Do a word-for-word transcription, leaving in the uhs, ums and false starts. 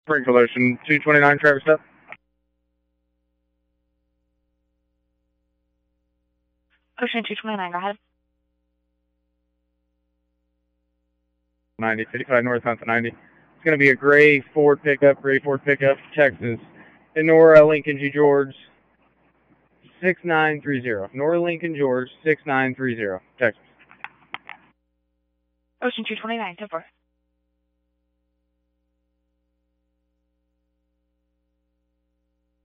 Springfield Ocean two twenty-nine, Travis up. Ocean two twenty-nine, go ahead. ninety, fifty-five north onto ninety. It's going to be a gray Ford pickup, gray Ford pickup, Texas. In Nora Lincoln G. George, six nine three zero. Nora Lincoln George, six nine three zero, Texas. Ocean two twenty-nine, ten four.